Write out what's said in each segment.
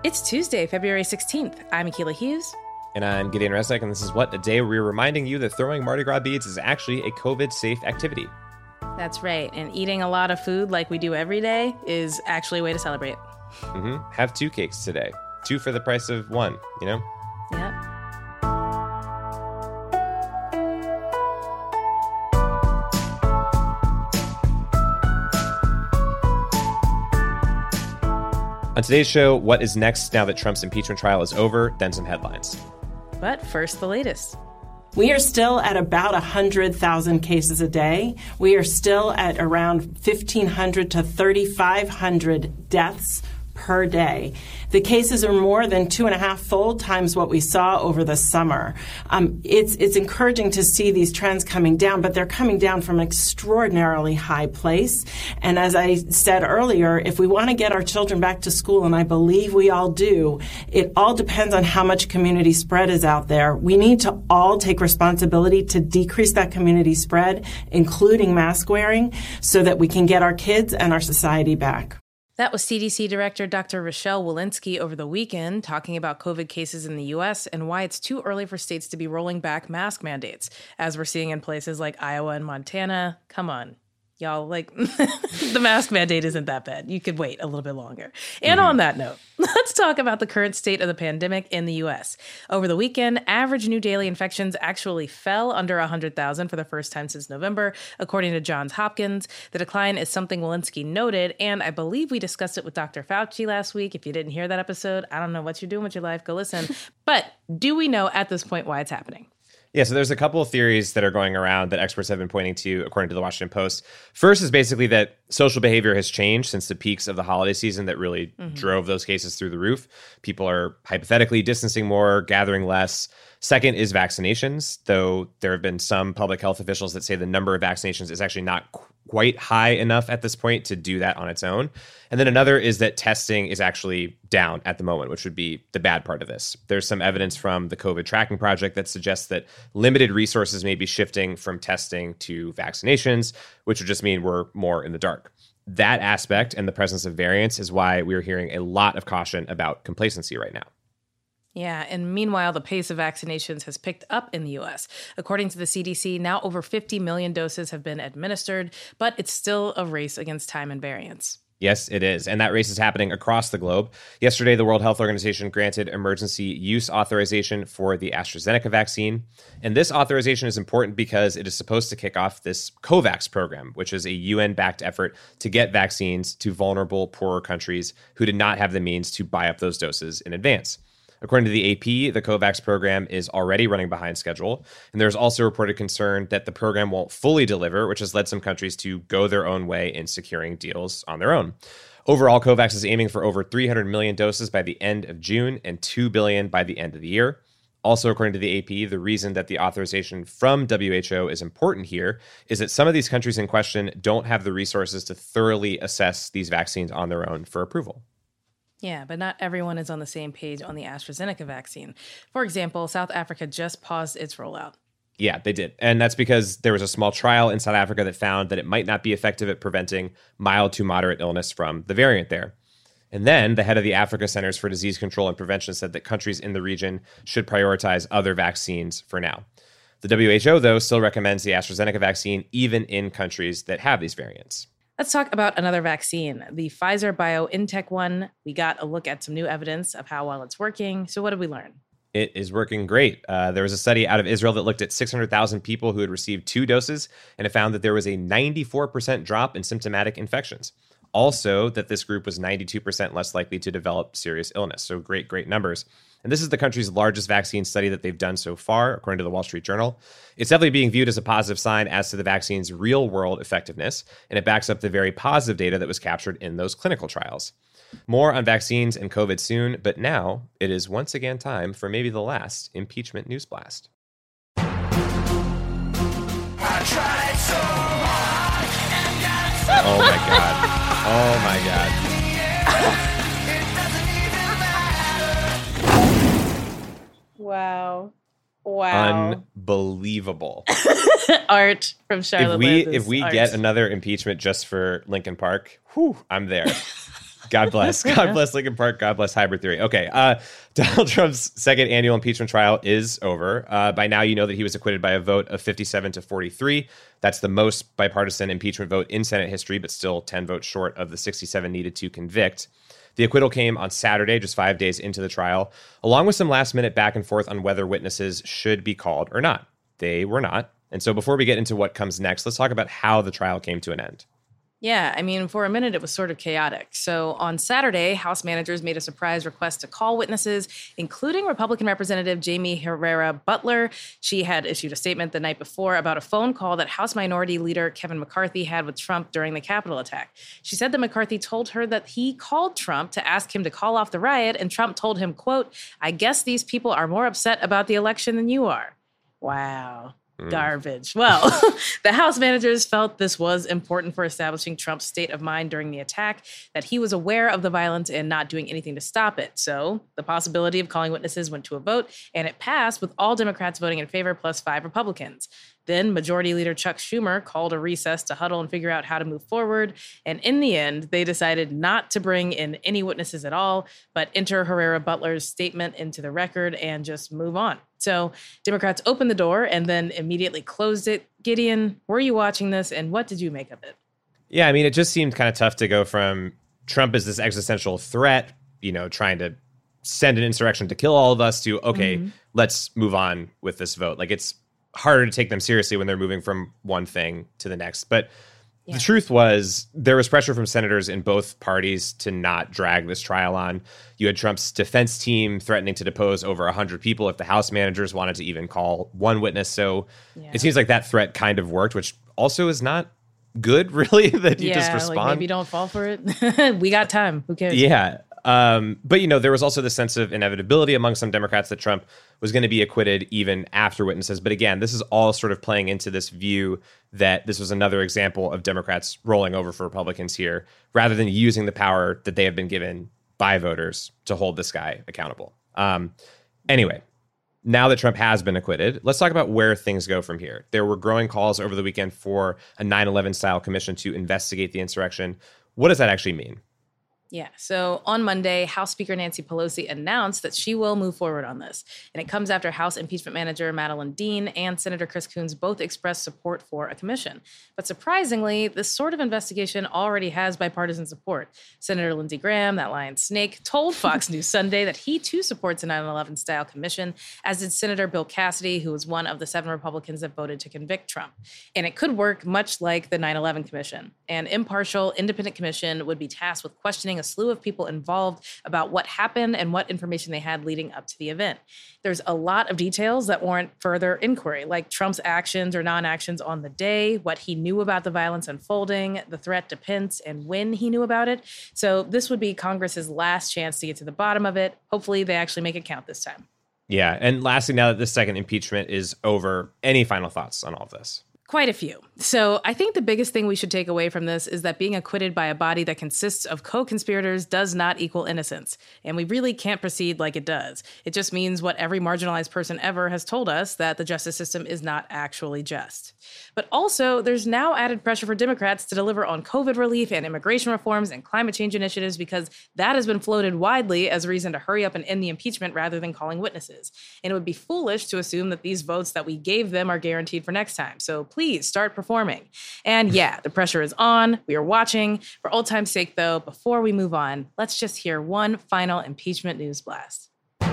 It's Tuesday, February 16th. I'm Akilah Hughes. And I'm Gideon Resnick, and this is What, a day where we're reminding you that throwing Mardi Gras beads is actually a COVID-safe activity. That's right, and eating a lot of food like we do every day is actually a way to celebrate. Have 2 cakes today. 2 for the price of 1, you know? Yep. On today's show, what is next now that Trump's impeachment trial is over? Then some headlines. But first, the latest. We are still at about 100,000 cases a day. We are still at around 1,500 to 3,500 deaths per day. The cases are more than 2.5-fold times what we saw over the summer. It's encouraging to see these trends coming down, but they're coming down from an extraordinarily high place. And as I said earlier, if we want to get our children back to school, and I believe we all do, it all depends on how much community spread is out there. We need to all take responsibility to decrease that community spread, including mask wearing, so that we can get our kids and our society back. That was CDC Director Dr. Rochelle Walensky over the weekend talking about COVID cases in the U.S. and why it's too early for states to be rolling back mask mandates, as we're seeing in places like Iowa and Montana. Come on, y'all, the mask mandate isn't that bad. You could wait a little bit longer. And on that note, let's talk about the current state of the pandemic in the U.S. Over the weekend, average new daily infections actually fell under 100,000 for the first time since November, according to Johns Hopkins. The decline is something Walensky noted, and I believe we discussed it with Dr. Fauci last week. If you didn't hear that episode, I don't know what you're doing with your life. Go listen. But do we know at this point why it's happening? Yeah, so there's a couple of theories that are going around that experts have been pointing to, according to the Washington Post. First is basically that social behavior has changed since the peaks of the holiday season that really drove those cases through the roof. People are hypothetically distancing more, gathering less. Second is vaccinations, though there have been some public health officials that say the number of vaccinations is actually not quite high enough at this point to do that on its own. And then another is that testing is actually down at the moment, which would be the bad part of this. There's some evidence from the COVID tracking project that suggests that limited resources may be shifting from testing to vaccinations, which would just mean we're more in the dark. That aspect and the presence of variants is why we're hearing a lot of caution about complacency right now. Yeah, and meanwhile, the pace of vaccinations has picked up in the U.S. According to the CDC, now over 50 million doses have been administered, but it's still a race against time and variants. Yes, it is. And that race is happening across the globe. Yesterday, the World Health Organization granted emergency use authorization for the AstraZeneca vaccine. And this authorization is important because it is supposed to kick off this COVAX program, which is a UN-backed effort to get vaccines to vulnerable, poorer countries who did not have the means to buy up those doses in advance. According to the AP, the COVAX program is already running behind schedule, and there's also reported concern that the program won't fully deliver, which has led some countries to go their own way in securing deals on their own. Overall, COVAX is aiming for over 300 million doses by the end of June and 2 billion by the end of the year. Also, according to the AP, the reason that the authorization from WHO is important here is that some of these countries in question don't have the resources to thoroughly assess these vaccines on their own for approval. Yeah, but not everyone is on the same page on the AstraZeneca vaccine. For example, South Africa just paused its rollout. Yeah, they did. And that's because there was a small trial in South Africa that found that it might not be effective at preventing mild to moderate illness from the variant there. And then the head of the Africa Centers for Disease Control and Prevention said that countries in the region should prioritize other vaccines for now. The WHO, though, still recommends the AstraZeneca vaccine even in countries that have these variants. Let's talk about another vaccine, the Pfizer-BioNTech one. We got a look at some new evidence of how well it's working. So what did we learn? It is working great. There was a study out of Israel that looked at 600,000 people who had received 2 doses, and it found that there was a 94% drop in symptomatic infections. Also, that this group was 92% less likely to develop serious illness. So great numbers. And this is the country's largest vaccine study that they've done so far, according to the Wall Street Journal. It's definitely being viewed as a positive sign as to the vaccine's real-world effectiveness, and it backs up the very positive data that was captured in those clinical trials. More on vaccines and COVID soon, but now it is once again time for maybe the last impeachment news blast. I tried so hard and got so Oh my God. Oh my God. Wow. Unbelievable. Art from Charlotte. If we get another impeachment just for Lincoln Park, I'm there. God bless. God bless Lincoln Park. God bless hybrid theory. Okay. Donald Trump's second annual impeachment trial is over. By now, you know that he was acquitted by a vote of 57-43. That's the most bipartisan impeachment vote in Senate history, but still 10 votes short of the 67 needed to convict. The acquittal came on Saturday, just 5 days into the trial, along with some last-minute back and forth on whether witnesses should be called or not. They were not. And so before we get into what comes next, let's talk about how the trial came to an end. Yeah, I mean, for a minute, it was sort of chaotic. So on Saturday, House managers made a surprise request to call witnesses, including Republican Representative Jamie Herrera Butler. She had issued a statement the night before about a phone call that House Minority Leader Kevin McCarthy had with Trump during the Capitol attack. She said that McCarthy told her that he called Trump to ask him to call off the riot, and Trump told him, quote, "I guess these people are more upset about the election than you are." Wow. Garbage. Well, the House managers felt this was important for establishing Trump's state of mind during the attack, that he was aware of the violence and not doing anything to stop it. So the possibility of calling witnesses went to a vote, and it passed with all Democrats voting in favor plus 5 Republicans. Then Majority Leader Chuck Schumer called a recess to huddle and figure out how to move forward. And in the end, they decided not to bring in any witnesses at all, but enter Herrera Butler's statement into the record and just move on. So Democrats opened the door and then immediately closed it. Gideon, were you watching this, and what did you make of it? Yeah, I mean, it just seemed kind of tough to go from Trump as this existential threat, trying to send an insurrection to kill all of us, to, okay, let's move on with this vote. Like, it's harder to take them seriously when they're moving from one thing to the next. But the truth was, there was pressure from senators in both parties to not drag this trial on. You had Trump's defense team threatening to depose over 100 people if the House managers wanted to even call one witness. So it seems like that threat kind of worked, which also is not good, really, that you just respond. Like maybe don't fall for it. We got time. Who cares? Yeah. But, there was also the sense of inevitability among some Democrats that Trump was going to be acquitted even after witnesses. But again, this is all sort of playing into this view that this was another example of Democrats rolling over for Republicans here, rather than using the power that they have been given by voters to hold this guy accountable. Anyway, now that Trump has been acquitted, let's talk about where things go from here. There were growing calls over the weekend for a 9/11 style commission to investigate the insurrection. What does that actually mean? Yeah. So on Monday, House Speaker Nancy Pelosi announced that she will move forward on this. And it comes after House Impeachment Manager Madeleine Dean and Senator Chris Coons both expressed support for a commission. But surprisingly, this sort of investigation already has bipartisan support. Senator Lindsey Graham, that lying snake, told Fox News Sunday that he too supports a 9/11 style commission, as did Senator Bill Cassidy, who was one of the 7 Republicans that voted to convict Trump. And it could work much like the 9/11 commission. An impartial, independent commission would be tasked with questioning a slew of people involved about what happened and what information they had leading up to the event. There's a lot of details that warrant further inquiry, like Trump's actions or non-actions on the day, what he knew about the violence unfolding, the threat to Pence, and when he knew about it. So this would be Congress's last chance to get to the bottom of it. Hopefully they actually make it count this time. Yeah. And lastly, now that this second impeachment is over, any final thoughts on all of this? Quite a few. So I think the biggest thing we should take away from this is that being acquitted by a body that consists of co-conspirators does not equal innocence. And we really can't proceed like it does. It just means what every marginalized person ever has told us, that the justice system is not actually just. But also, there's now added pressure for Democrats to deliver on COVID relief and immigration reforms and climate change initiatives, because that has been floated widely as a reason to hurry up and end the impeachment rather than calling witnesses. And it would be foolish to assume that these votes that we gave them are guaranteed for next time. So please start performing. And yeah, the pressure is on. We are watching. For old time's sake, though, before we move on, let's just hear one final impeachment news blast.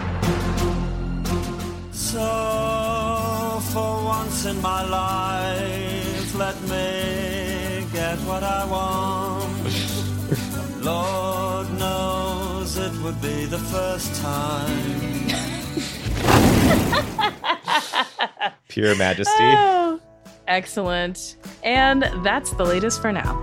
So, for once in my life, let me get what I want. Lord knows it would be the first time. Pure majesty. Oh, excellent. And that's the latest for now.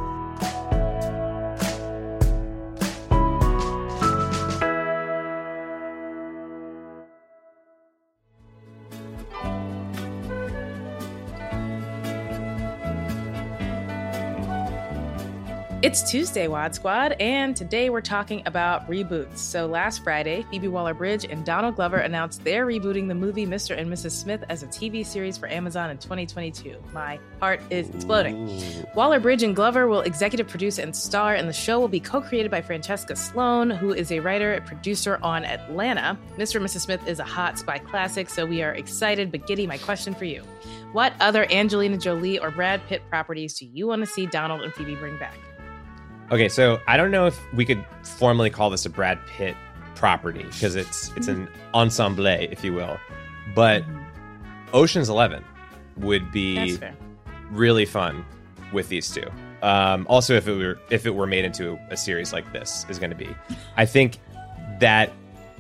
It's Tuesday, Wad Squad, and today we're talking about reboots. So last Friday, Phoebe Waller-Bridge and Donald Glover announced they're rebooting the movie Mr. and Mrs. Smith as a TV series for Amazon in 2022. My heart is exploding. Waller-Bridge and Glover will executive produce and star, and the show will be co-created by Francesca Sloan, who is a writer and producer on Atlanta. Mr. and Mrs. Smith is a hot spy classic, so we are excited. But Giddy, my question for you. What other Angelina Jolie or Brad Pitt properties do you want to see Donald and Phoebe bring back? Okay, so I don't know if we could formally call this a Brad Pitt property because it's an ensemble, if you will. But Ocean's 11 would be really fun with these two. Also, if it were made into a series like this is going to be, I think that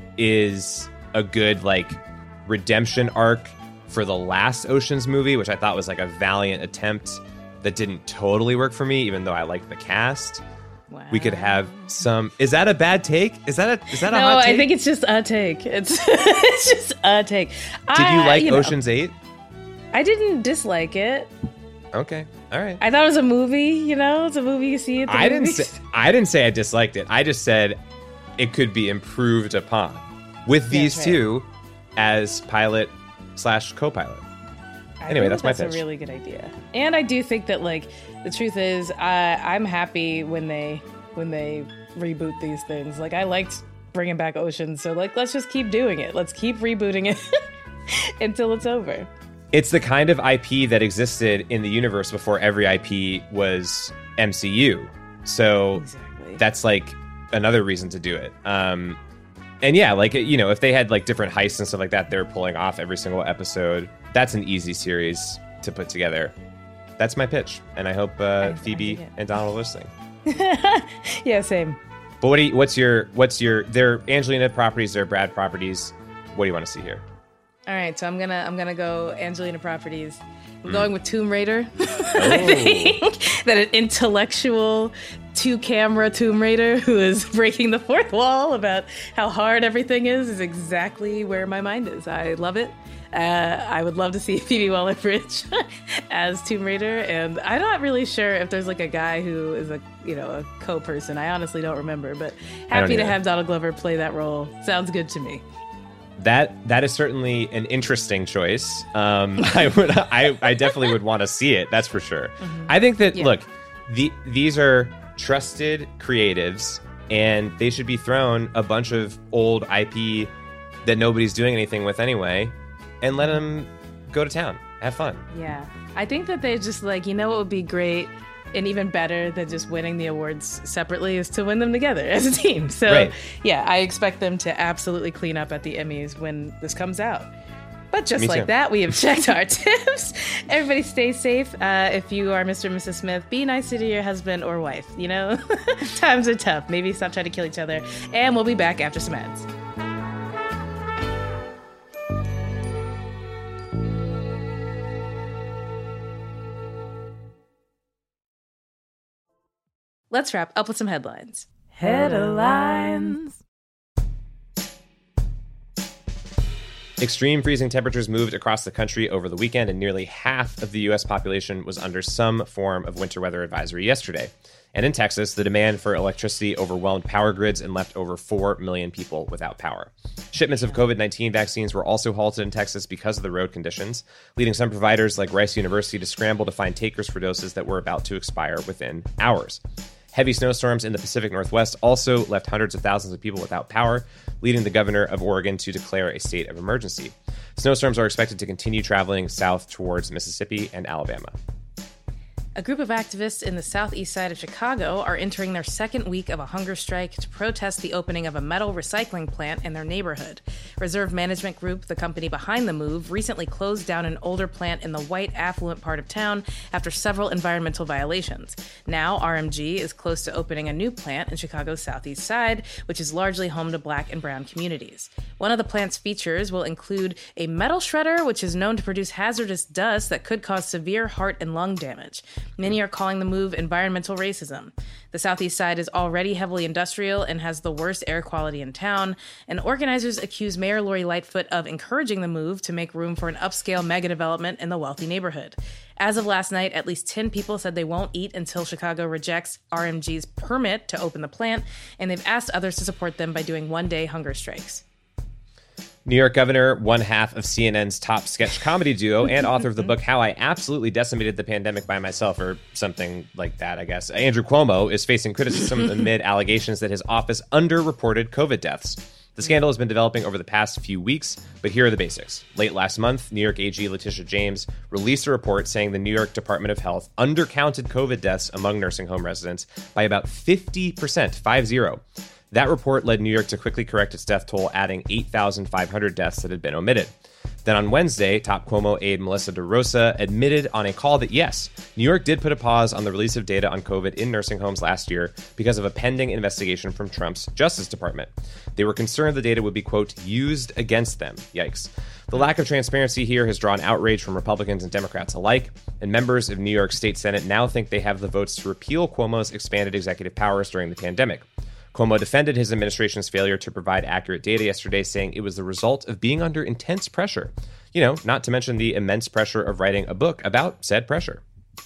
is a good like redemption arc for the last Ocean's movie, which I thought was like a valiant attempt that didn't totally work for me, even though I liked the cast. Wow. We could have some. Is that a bad take? Is that a hot take? No, I think it's just a take. It's just a take. Did you like Ocean's 8? I didn't dislike it. Okay, all right. I thought it was a movie. It's a movie you see at the movies. I didn't say I disliked it. I just said it could be improved upon with these two as pilot / co-pilot. Anyway, that's my pitch. That's a really good idea. And I do think that, like, the truth is, I'm happy when they reboot these things. Like, I liked bringing back Ocean, so, like, let's just keep doing it. Let's keep rebooting it until it's over. It's the kind of IP that existed in the universe before every IP was MCU. So that's, like, another reason to do it. And, yeah, like, if they had, like, different heists and stuff like that they're pulling off every single episode, that's an easy series to put together. That's my pitch, and I hope Phoebe and Donald are listening. Yeah, same. But what's your? They're Angelina properties, they're Brad properties. What do you want to see here? All right, so I'm gonna go Angelina properties. I'm going with Tomb Raider. I think that an intellectual two-camera Tomb Raider who is breaking the fourth wall about how hard everything is exactly where my mind is. I love it. I would love to see Phoebe Waller-Bridge as Tomb Raider, and I'm not really sure if there's like a guy who is a co-person. I honestly don't remember, but happy to have Donald Glover play that role. Sounds good to me. That is certainly an interesting choice. I definitely would want to see it. That's for sure. Mm-hmm. I think that look, these are trusted creatives, and they should be thrown a bunch of old IP that nobody's doing anything with anyway, and let them go to town, have fun. Yeah, I think that they just what would be great and even better than just winning the awards separately is to win them together as a team. So yeah, I expect them to absolutely clean up at the Emmys when this comes out. But just like that, we have checked our tips. Everybody stay safe. If you are Mr. and Mrs. Smith, be nice to your husband or wife. Times are tough. Maybe stop trying to kill each other. And we'll be back after some ads. Let's wrap up with some headlines. Headlines. Extreme freezing temperatures moved across the country over the weekend, and nearly half of the U.S. population was under some form of winter weather advisory yesterday. And in Texas, the demand for electricity overwhelmed power grids and left over 4 million people without power. Shipments of COVID-19 vaccines were also halted in Texas because of the road conditions, leading some providers like Rice University to scramble to find takers for doses that were about to expire within hours. Heavy snowstorms in the Pacific Northwest also left hundreds of thousands of people without power, leading the governor of Oregon to declare a state of emergency. Snowstorms are expected to continue traveling south towards Mississippi and Alabama. A group of activists in the southeast side of Chicago are entering their second week of a hunger strike to protest the opening of a metal recycling plant in their neighborhood. Reserve Management Group, the company behind the move, recently closed down an older plant in the white, affluent part of town after several environmental violations. Now, RMG is close to opening a new plant in Chicago's southeast side, which is largely home to Black and brown communities. One of the plant's features will include a metal shredder, which is known to produce hazardous dust that could cause severe heart and lung damage. Many are calling the move environmental racism. The southeast side is already heavily industrial and has the worst air quality in town, and organizers accuse Mayor Lori Lightfoot of encouraging the move to make room for an upscale megadevelopment in the wealthy neighborhood. As of last night, at least 10 people said they won't eat until Chicago rejects RMG's permit to open the plant, and they've asked others to support them by doing one-day hunger strikes. New York governor, one half of CNN's top sketch comedy duo, and author of the book How I Absolutely Decimated the Pandemic by Myself, or something like that, I guess. Andrew Cuomo is facing criticism amid allegations that his office underreported COVID deaths. The scandal has been developing over the past few weeks, but here are the basics. Late last month, New York AG Letitia James released a report saying the New York Department of Health undercounted COVID deaths among nursing home residents by about 50%, 50. That report led New York to quickly correct its death toll, adding 8,500 deaths that had been omitted. Then on Wednesday, top Cuomo aide Melissa DeRosa admitted on a call that yes, New York did put a pause on the release of data on COVID in nursing homes last year because of a pending investigation from Trump's Justice Department. They were concerned the data would be, quote, used against them. Yikes. The lack of transparency here has drawn outrage from Republicans and Democrats alike, and members of New York State Senate now think they have the votes to repeal Cuomo's expanded executive powers during the pandemic. Cuomo defended his administration's failure to provide accurate data yesterday, saying it was the result of being under intense pressure. You know, not to mention the immense pressure of writing a book about said pressure.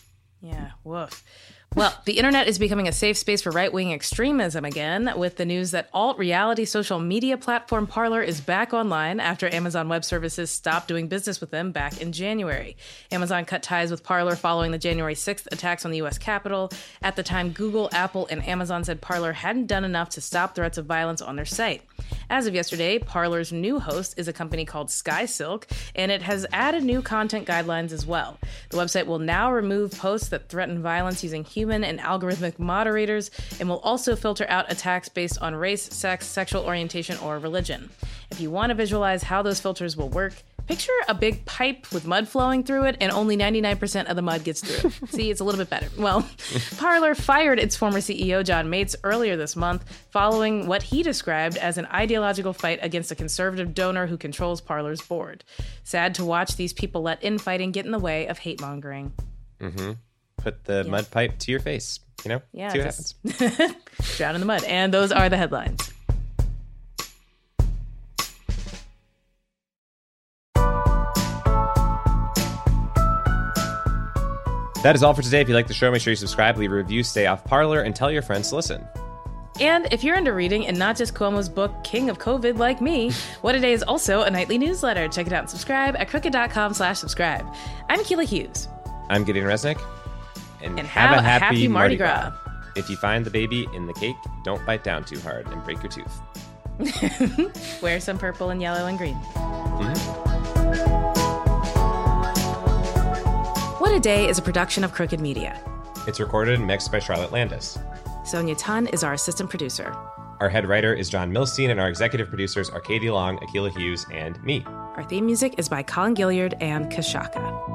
Yeah, woof. Well, the internet is becoming a safe space for right-wing extremism again, with the news that alt-reality social media platform Parler is back online after Amazon Web Services stopped doing business with them back in January. Amazon cut ties with Parler following the January 6th attacks on the U.S. Capitol. At the time, Google, Apple, and Amazon said Parler hadn't done enough to stop threats of violence on their site. As of yesterday, Parler's new host is a company called SkySilk, and it has added new content guidelines as well. The website will now remove posts that threaten violence using human and algorithmic moderators, and will also filter out attacks based on race, sex, sexual orientation, or religion. If you want to visualize how those filters will work, picture a big pipe with mud flowing through it, and only 99% of the mud gets through. See, it's a little bit better. Well, Parler fired its former CEO, John Mates, earlier this month, following what he described as an ideological fight against a conservative donor who controls Parler's board. Sad to watch these people let infighting get in the way of hate-mongering. Mm-hmm. Put the mud pipe to your face, you know? Yeah, see what happens. Drown in the mud. And those are the headlines. That is all for today. If you like the show, make sure you subscribe, leave a review, stay off Parler, and tell your friends to listen. And if you're into reading and not just Cuomo's book, King of COVID, like me, What a Day is also a nightly newsletter. Check it out and subscribe at crooked.com/subscribe. I'm Keela Hughes. I'm Gideon Resnick. And have a happy Mardi Gras. If you find the baby in the cake, don't bite down too hard and break your tooth. Wear some purple and yellow and green. What a Day is a production of Crooked Media. It's recorded and mixed by Charlotte Landis. Sonia Tun is our assistant producer. Our head writer is John Milstein, and our executive producers are Katie Long, Akilah Hughes, and me. Our theme music is by Colin Gilliard and Kashaka.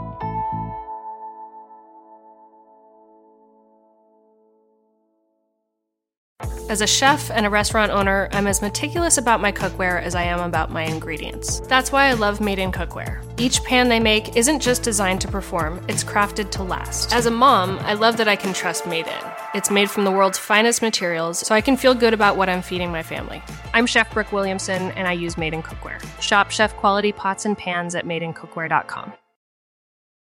As a chef and a restaurant owner, I'm as meticulous about my cookware as I am about my ingredients. That's why I love Made in Cookware. Each pan they make isn't just designed to perform, it's crafted to last. As a mom, I love that I can trust Made In. It's made from the world's finest materials, so I can feel good about what I'm feeding my family. I'm Chef Brooke Williamson, and I use Made in Cookware. Shop chef quality pots and pans at madeincookware.com.